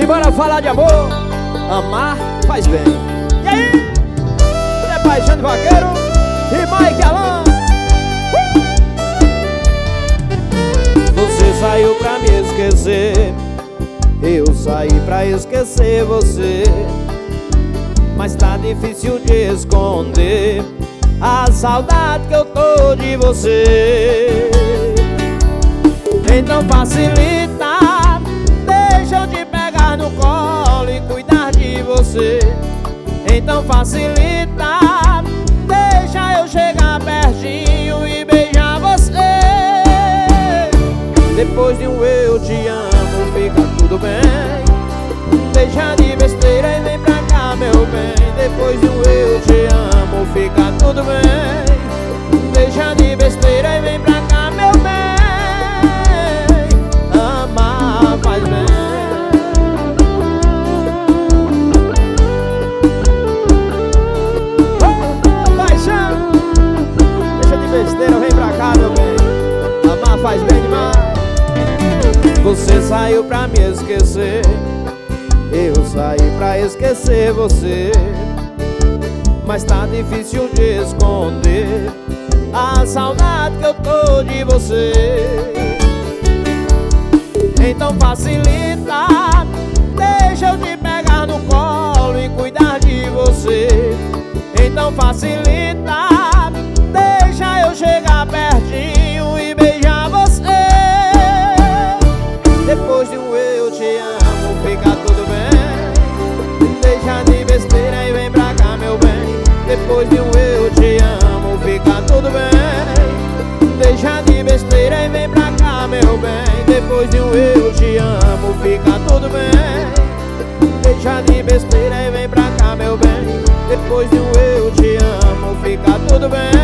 Simbora falar de amor. Amar faz bem. E aí? É Paixão de Vaqueiro e Mike Alan. Você saiu pra me esquecer, eu saí pra esquecer você. Mas tá difícil de esconder a saudade que eu tô de você. Então facilita, deixa eu te pegar no colo e cuidar de você. Então facilita, deixa eu chegar pertinho e beijar você. Depois de um eu te amo, fica tudo bem. Deixa de besteira e vem pra cá, meu bem. Depois de um eu te amo, fica tudo bem. Deixa de besteira e vem pra cá, meu bem. Amar faz bem. Paixão, deixa de besteira, vem pra cá, meu bem. Amar faz bem demais. Você saiu pra me esquecer, eu saí pra esquecer você. Mas tá difícil de esconder a saudade que eu tô de você. Então facilita, deixa eu te pegar no colo e cuidar de você. Então facilita, deixa eu chegar pertinho e beijar você. Depois de um eu te amo, fica tudo bem. Deixa de besteira e vem pra cá, meu bem. Depois de um eu te amo, fica tudo bem. Deixa de besteira e vem pra cá, meu bem. Depois de um eu te amo, fica tudo bem. Deixa de besteira e vem pra cá, meu bem. Depois de um eu te amo, fica tudo bem.